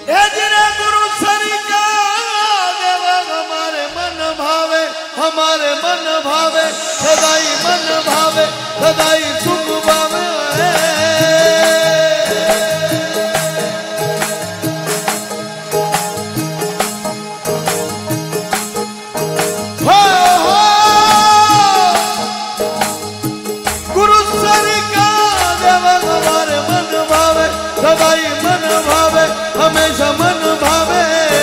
हे जिन्हें गुरु सरिका देव हमारे मन भावे, हमारे मन भावे, सदाई मन भावे, सदाई सुख भावे। गुरु सरिका देव हमारे मन भावे, सदाई मन भावे, हमेशा मन भावे।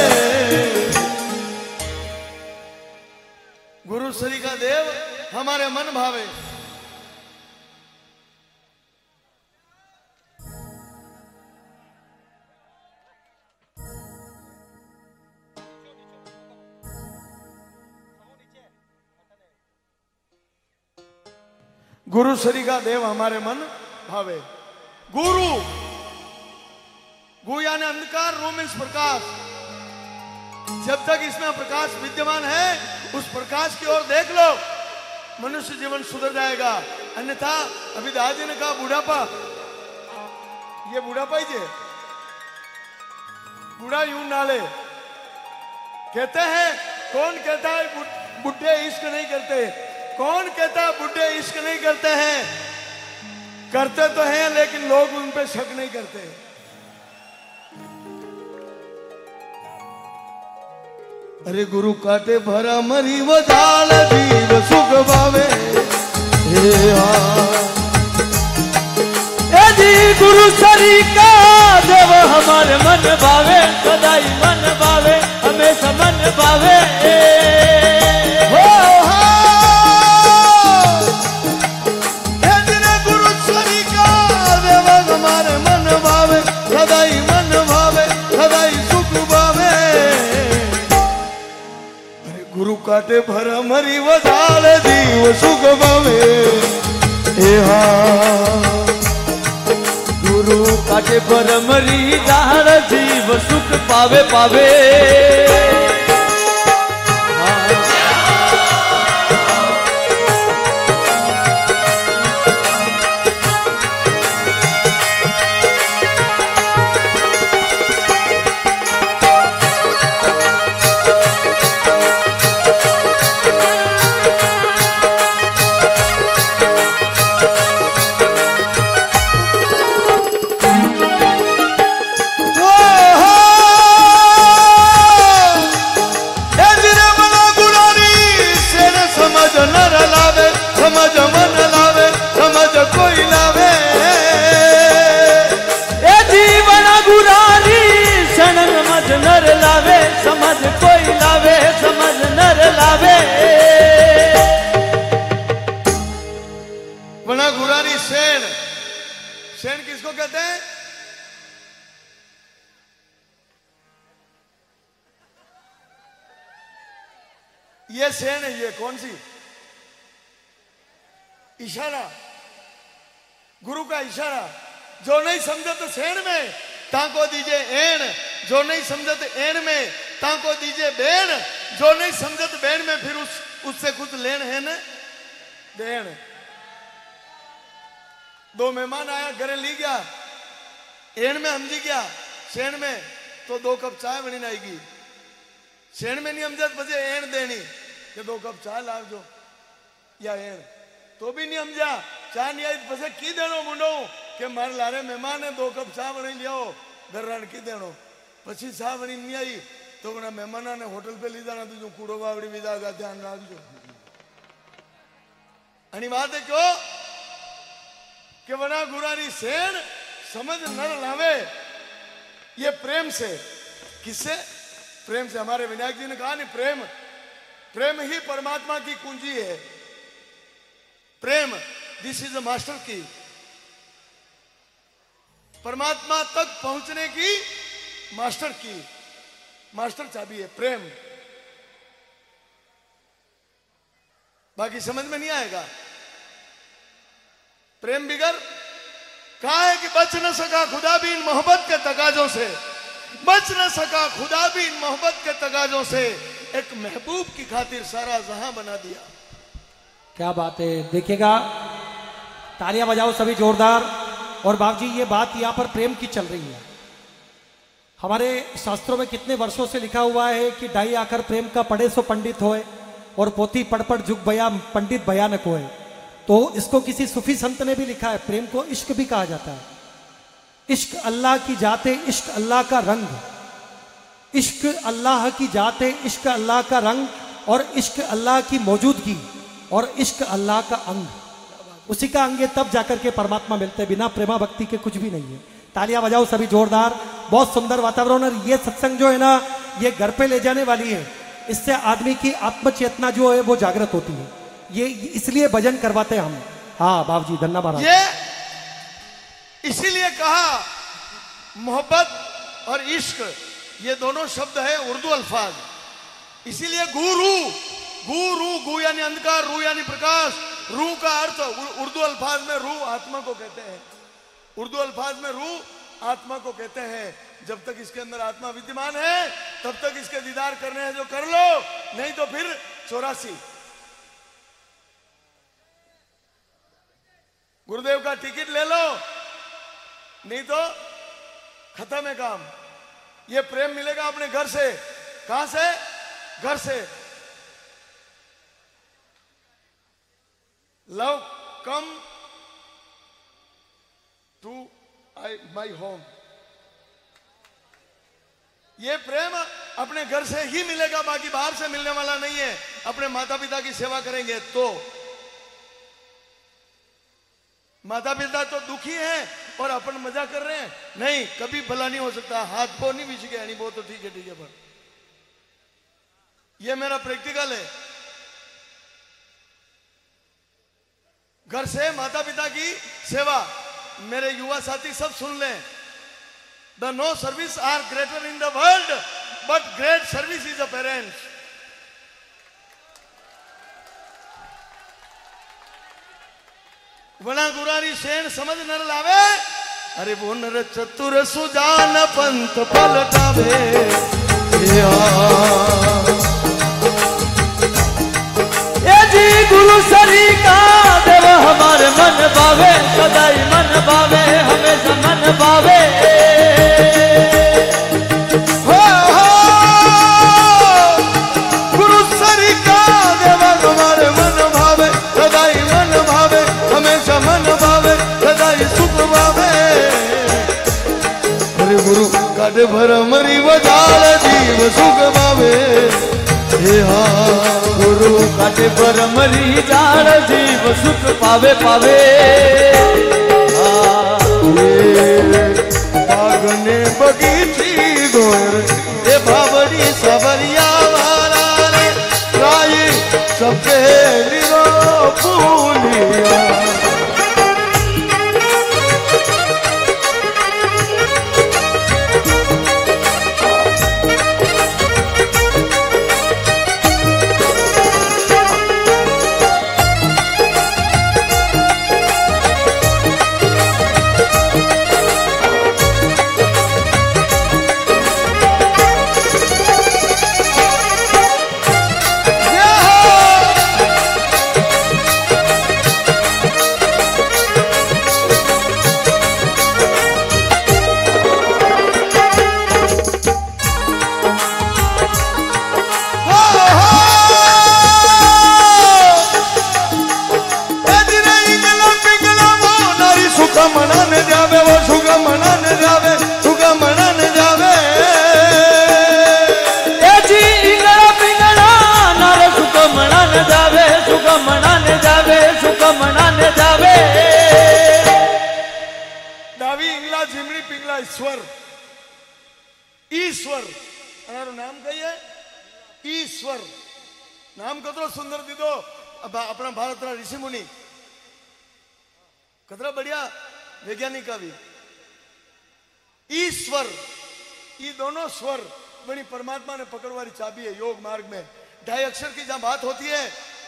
गुरु सरिका देव हमारे मन भावे। गुरु सरिका देव हमारे मन भावे। गुरु गु यानी अंधकार, रू मीन्स प्रकाश। जब तक इसमें प्रकाश विद्यमान है उस प्रकाश की ओर देख लो, मनुष्य जीवन सुधर जाएगा। अन्यथा अभी दादी ने कहा बुढ़ापा, ये बुढ़ापा ही जे बूढ़ा यूं नाले कहते हैं। कौन कहता है बुढ़े इश्क नहीं करते? कौन कहता है बुढ़े इश्क नहीं करते हैं? करते तो हैं लेकिन लोग उन पे शक नहीं करते। अरे गुरु काटे भरा मरी वो जाल जीव सुख भावे। ए जी गुरु सरिका देव हमारे मन भावे, सदाई मन भावे, हमेशा मन भावे। गुरु सरिका देव हमारे मन भावे, सदाई मन भावे, सदाई सुख भावे। गुरु काटे भरा मरी वजाल जीव सुख भावे। गुरु काटे पर मरी जाल जीव सुख पावे पावे। सेन किसको कहते हैं? ये सेन है। ये कौन सी? इशारा, गुरु का इशारा। जो नहीं समझे तो सेन में ताको दीजिए एन, जो नहीं समझे तो एन में ताको दीजिए बेन, जो नहीं समझे तो बेन में फिर उससे कुछ लेन है न देन। दो मेहमान आया, घरे ली गया, एन में समझी गया, सेन में तो 2 कप चाय बनी आएगी। सेन में नहीं समझा तो एन देनी कि 2 कप चाय लाव जो या एन, तो भी नहीं समझा, चाय नहीं आई तो की देनो मुंडो के मारे लारे मेहमान है 2 कप चाय बनी लियाओ घर रण की देनो। पछी चाय बनी नहीं आई तो बना मेहमान ने होटल पे लीधा ना तुझे कूड़ो बावड़ी विदा का ध्यान रखो। आणि बात है क्यों कि वना गुरारी सेन समझ न लावे। ये प्रेम से, किससे? प्रेम से। हमारे विनायक जी ने कहा नहीं, प्रेम, प्रेम ही परमात्मा की कुंजी है। प्रेम, this is the master key. परमात्मा तक पहुंचने की मास्टर की, मास्टर चाबी है प्रेम। बाकी समझ में नहीं आएगा। प्रेम बिगर कहा है कि बच न सका खुदा भी इन मोहब्बत के तकाजों से, बच न सका खुदा भी इन मोहब्बत के तकाजों से, एक महबूब की खातिर सारा जहां बना दिया। क्या बात है, देखिएगा, तालियां बजाओ सभी जोरदार। और बाबू जी, ये बात यहाँ पर प्रेम की चल रही है। हमारे शास्त्रों में कितने वर्षों से लिखा हुआ है कि डाई आकर प्रेम का पढ़े सो पंडित होए और पोथी पढ़ पढ़ जुग बया पंडित भयानक होए। तो इसको किसी सूफी संत ने भी लिखा है, प्रेम को इश्क भी कहा जाता है। इश्क अल्लाह की जाते, इश्क अल्लाह का रंग, इश्क अल्लाह की जाते, इश्क अल्लाह का रंग, और इश्क अल्लाह की मौजूदगी, और इश्क अल्लाह का अंग। उसी का अंग है, तब जाकर के परमात्मा मिलते हैं। बिना प्रेमा भक्ति के कुछ भी नहीं है। तालियां बजाओ सभी जोरदार। बहुत सुंदर वातावरण। और ये सत्संग जो है ना, ये घर पे ले जाने वाली है। इससे आदमी की आत्मचेतना जो है वो जागृत होती है। ये इसलिए भजन करवाते हैं हम। हाँ बाबू जी, धन्यवाद। ये इसीलिए कहा मोहब्बत और इश्क ये दोनों शब्द है उर्दू अल्फाज। इसीलिए गुरु, गुरु, गु यानी अंधकार, रू यानी प्रकाश। रू का अर्थ उर्दू अल्फाज में रू आत्मा को कहते हैं। उर्दू अल्फाज में रू आत्मा को कहते हैं। जब तक इसके अंदर आत्मा विद्यमान है तब तक इसके दीदार करने हैं जो कर लो, नहीं तो फिर 84 गुरुदेव का टिकट ले लो, नहीं तो खत्म है काम। ये प्रेम मिलेगा अपने घर से। कहां से? घर से। Love come to my home. ये प्रेम अपने घर से ही मिलेगा, बाकी बाहर से मिलने वाला नहीं है। अपने माता पिता की सेवा करेंगे तो। माता पिता तो दुखी हैं और अपन मजा कर रहे हैं, नहीं, कभी भला नहीं हो सकता। हाथ पो नहीं बिछ गया नहीं, वो तो ठीक है पर ये मेरा प्रैक्टिकल है। घर से माता पिता की सेवा। मेरे युवा साथी सब सुन लें। The no service are greater in the world but great service is a parents. वना गुरारी शेण समझ नर लावे, अरे वो नर चतुर सुजान पंथ पलटावे। ए जी गुरु सरी का देव हमारे मन भावे, सदाई मन भावे, हमेशा मन भावे। गुरु सरी का देव हमारे मन भावे, सदाई मन भावे, हमेशा मन भावे, सदाई सुख भावे। अरे गुरु काट भर मरी वजाल जीव सुख भावे। गुरु काटे पर मरी जाड़ जीव सुख पावे पावे। बागने बगीची गोर ए बाबरी सबरिया वाला रे राई सफेद रो फूलिया। ईश्वर, ईश्वर अनारो नाम कहिए ईश्वर। नाम कतरो सुंदर दीदो अपना भारत ऋषि मुनि, कतरा बढ़िया वैज्ञानिक कवि। ईश्वर, ये दोनों स्वर बड़ी परमात्मा ने पकड़वारी चाबी है योग मार्ग में। 2.5 अक्षर की जहां बात होती है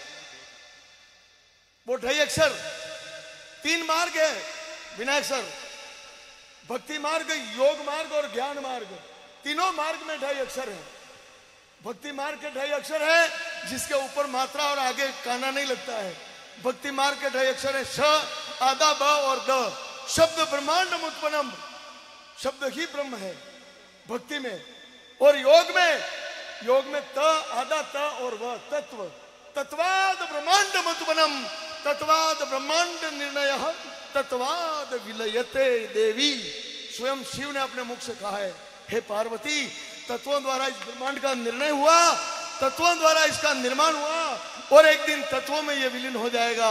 वो 2.5 अक्षर। 3 मार्ग है बिना अक्षर, भक्ति मार्ग, योग मार्ग और ज्ञान मार्ग। तीनों मार्ग में 2.5 अक्षर है। भक्ति मार्ग के 2.5 अक्षर है जिसके ऊपर मात्रा और आगे काना नहीं लगता है। भक्ति मार्ग के 2.5 अक्षर है श, आदा, ब और द। शब्द ब्रह्मांड उत्पन्नम, शब्द ही ब्रह्म है। भक्ति में। और योग में त आधा त और व तत्व, तत्वाद ब्रह्मांड मतवनम, तत्वाद ब्रह्मांड निर्णय, तत्वाद विलयते देवी। स्वयं शिव ने अपने मुख से कहा है, हे पार्वती, तत्वों द्वारा इस ब्रह्मांड का निर्णय हुआ, तत्वों द्वारा इसका निर्माण हुआ, और एक दिन तत्वों में यह विलीन हो जाएगा।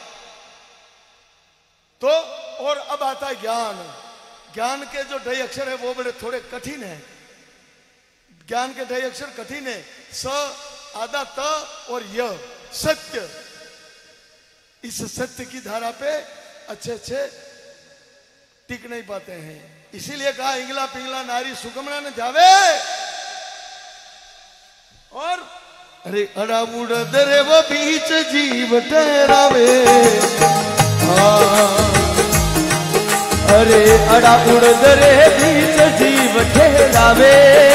तो और अब आता है ज्ञान। ज्ञान के जो ढाई अक्षर है वो बड़े थोड़े कठिन है। ज्ञान के ढाई अक्षर कठिन है, स आधा त और य, सत्य। इस सत्य की धारा पे अच्छे टिक नहीं पाते हैं, इसीलिए कहा इंगला पिंगला नारी सुगमना न जावे। और अरे अड़ा उड़ दरे वो बीच जीव ठहरावे, अरे अड़ा उड़ दरे बीच जीव ठहरावे।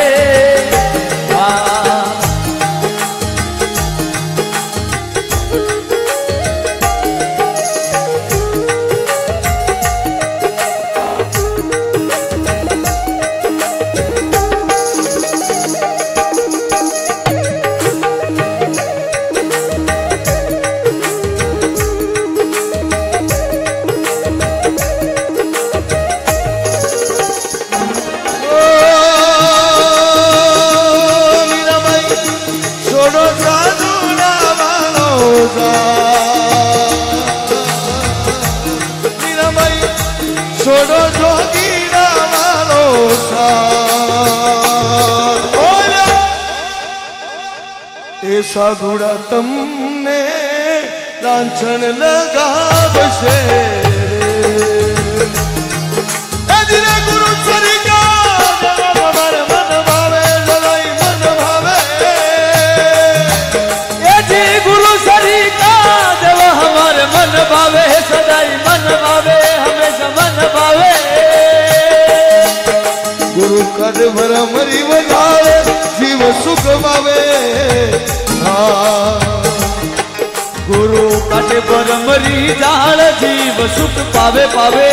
छोड़ो जोगीरा वालो ऐसा घोड़ा तुमने लांछन लगा बसे। गुरु सरिका हमारे मन भावे, जलाई मन भावे। ये जी गुरु सरिका देव हमारे मन भावे, सदाई मन भावे, हमेशा मन भावे। गुरु कद भर मरी बजावे, जीव सुख पावे। गुरु कद भर मरी जाल, जीव सुख पावे पावे।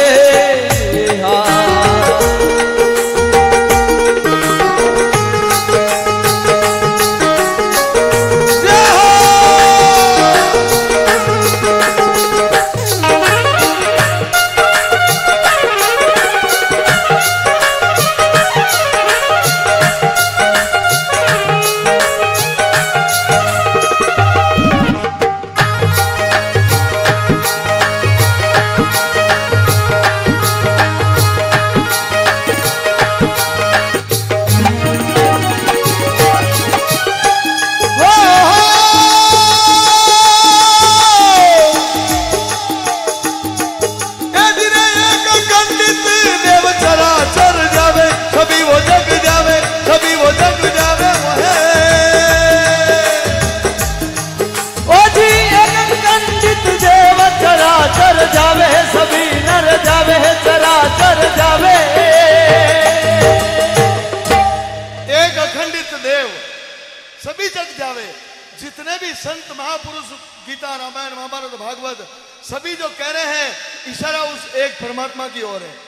जितने भी संत महापुरुष गीता रामायण महाभारत भागवत सभी जो कह रहे हैं, इशारा उस एक परमात्मा की ओर है।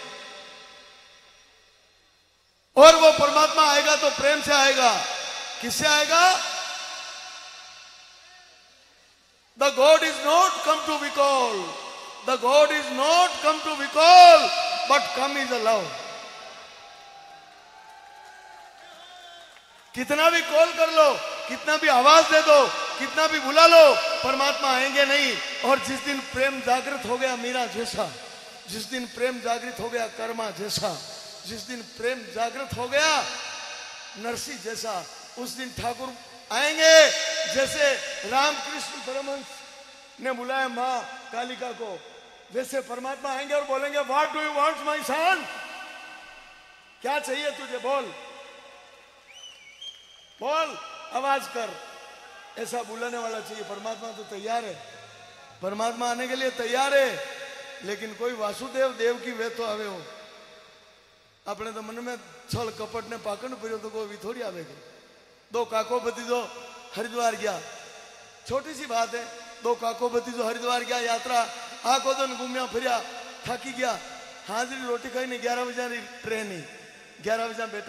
और वो परमात्मा आएगा तो प्रेम से आएगा। किससे आएगा? The God is not come to be call, the God is not come to be call, but come is a love. कितना भी कॉल कर लो, कितना भी आवाज दे दो, कितना भी बुला लो, परमात्मा आएंगे नहीं। और जिस दिन प्रेम जागृत हो गया मीरा जैसा, जिस दिन प्रेम जागृत हो गया कर्मा जैसा, जिस दिन प्रेम जागृत हो गया नरसिंह जैसा, उस दिन ठाकुर आएंगे। जैसे रामकृष्ण परमहंस ने बुलाया मां कालिका को, वैसे परमात्मा आएंगे और बोलेंगे, what do you want my son? क्या चाहिए तुझे, बोल बोल, आवाज कर। ऐसा बुलाने वाला चाहिए। परमात्मा तो तैयार है, परमात्मा आने के लिए तैयार है, लेकिन कोई वासुदेव देव की वे तो आवे हो। अपने तो मन में छल कपट ने पाकड़ पड़ो तो कोई थोड़ी आवेगी। दो काको भतीजो हरिद्वार गया, छोटी सी बात है। दो काको भतीजो हरिद्वार गया यात्रा, आखो दिन घूमया फिरया, थकी गया, हाजिरी रोटी खाई नहीं, 11 बजे ट्रेन ही, 11 बजे बैठा,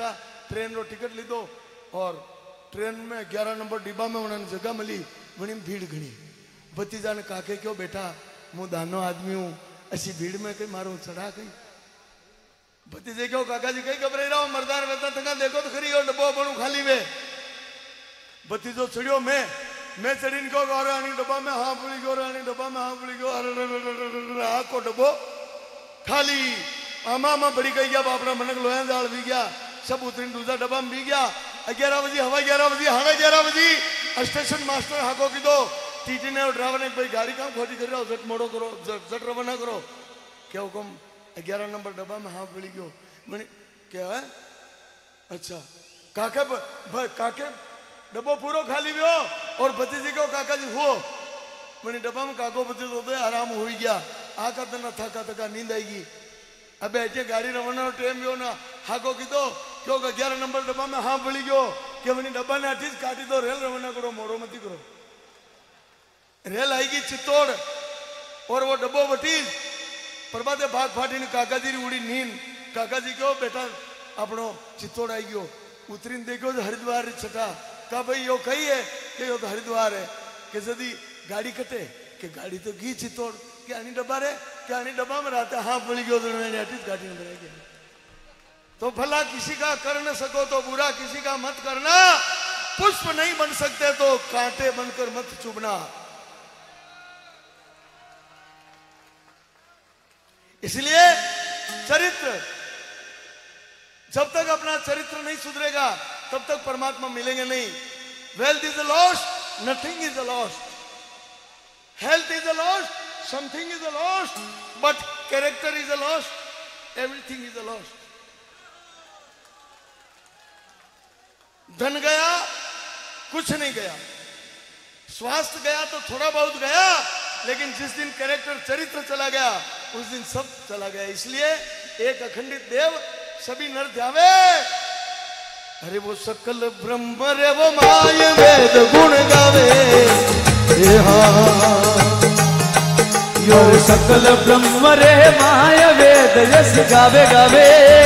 ट्रेन रो टिकट लीधो और ट्रेन में 11 नंबर डिब्बा में उन्होंने जगह मिली वणी में भीड़ घनी भतीजा ने काके क्यों बेटा मु दानो आदमी हूँ ऐसी भीड़ में कहीं मारो चढ़ा कहीं भतीजे क्यों काका जी कहीं घबराई रहा हूँ मर्दान रहता तंगा देखो तो खरी और डब्बो बनू खाली वे भतीजो चढ़ियो मैं चढ़ी को रानी डब्बा में हाँ पुली गयो रानी डब्बा में हाँ पुली गयो हाँ को डब्बो खाली आमा में बड़ी कही गया बापड़ा मनक लोया दाल भी गया सब उतरी दूसरा डब्बा में भी गया 11 बजे हवा 11 बजे हाँ 11 बजे स्टेशन मास्टर हाको की दो टीटी ने और ड्राइवर ने भाई गाड़ी काम खोटी कर रहा हो जट मोड़ो करो जट रवाना करो क्या हुक्म 11 नंबर डब्बा में हाँ पड़ी गयो मैंने क्या है अच्छा काके डब्बो पूरा खाली भी हो और भतीजी को काका जी हो मैंने डब्बा में काको भतीज होते आराम हो गया आका तना थका थका नींद आएगी अब ऐसे गाड़ी रवाना टाइम भी हो ना हाको की दो क्यों 11 नंबर डब्बा में हाँ पड़ी गयो कि मैंने डब्बा ने आठीज काटी दो रेल रवाना करो मोड़ो मती करो रेल आएगी चित्तौड़ और वो डब्बो वटीज प्रभाते भाग फाटी ने काका जी उड़ी नींद काका जी क्यों बेटा अपनो चित्तौड़ आई गयो उतरी देखो तो हरिद्वार छठा का भाई यो कही है कि यो तो हरिद्वार है कि यदि गाड़ी कटे कि गाड़ी तो घी चित्तौड़ क्या आनी डब्बा रे क्या आनी डब्बा में रहता हाँ पड़ी गयो तो गाड़ी में बनाई तो भला किसी का कर न सको तो बुरा किसी का मत करना पुष्प नहीं बन सकते तो कांटे बनकर मत चुभना इसलिए चरित्र जब तक अपना चरित्र नहीं सुधरेगा तब तक परमात्मा मिलेंगे नहीं wealth is a lost nothing is a lost health is a lost something is a lost but character is a lost everything is a lost धन गया कुछ नहीं गया स्वास्थ्य गया तो थोड़ा बहुत गया लेकिन जिस दिन कैरेक्टर चरित्र चला गया उस दिन सब चला गया इसलिए एक अखंडित देव सभी नर ध्यावे अरे वो सकल ब्रह्म रे वो माय वेद गुण गावे यो सकल ब्रह्म रे माय वेद यश गावे गावे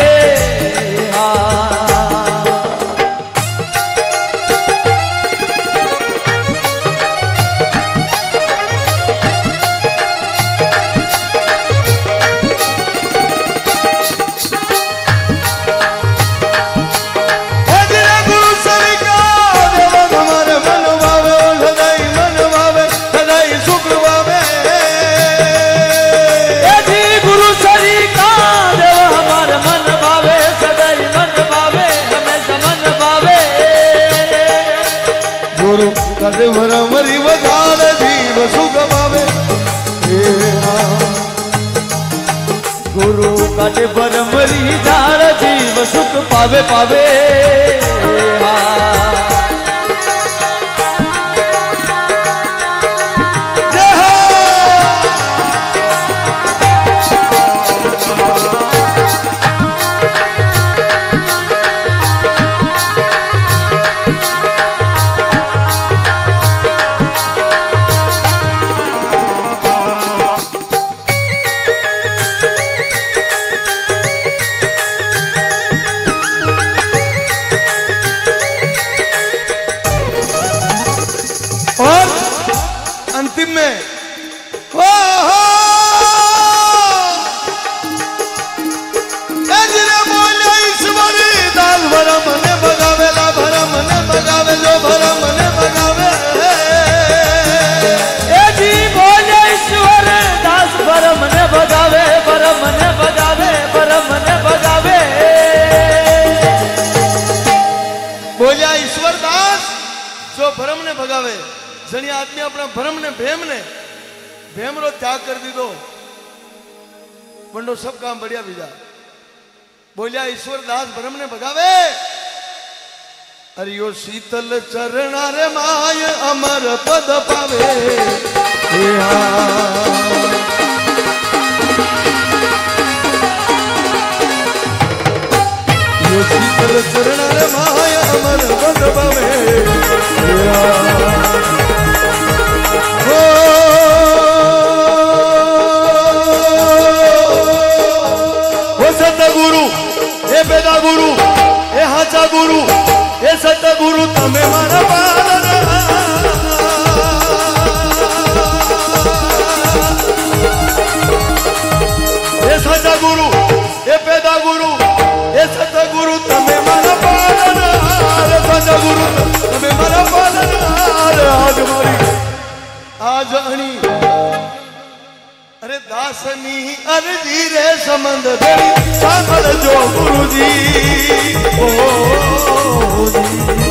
मरी वधान जीव सुख पावे गुरु काटे परमरी जान जीव सुख पावे पावे अंतिम में ईश्वरी दास भरम ने भगावेला भरम ने भगावे जो भरम ने भगावे जी बोले ईश्वर दास भरम ने भगावे भरम ने भगावे भरम ने भगावे बोलिया ईश्वर दास जो भरम ने भगावे जनी आदमी अपना भरम ने भेम रो त्याग कर दी दो बंडो सब काम बढ़िया बीजा बोलिया ईश्वर दास भरम ने भगावे अरियो शीतल चरण रे माय अमर पद पावे यो शीतल चरण रे माय अमर पद पावे गुरु हे बेदा गुरु हे हाचा गुरु साजणी अरे दासनी अर्जी रे समंद धरी सांभल जो गुरुजी ओ जी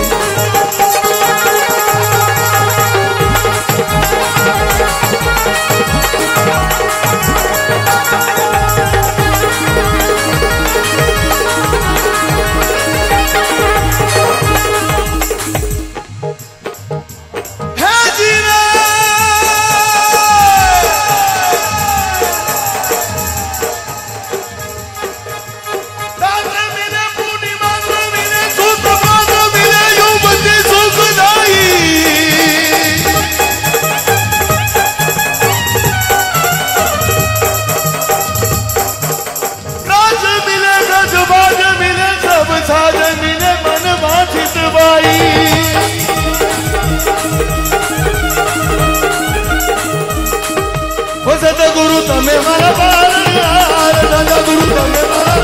गुरु तमे मारा बार दादा गुरु तमे मारा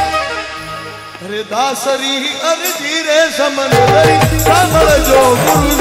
अरे दासरी अर्जी रे समन धरी सांभल जो गुरु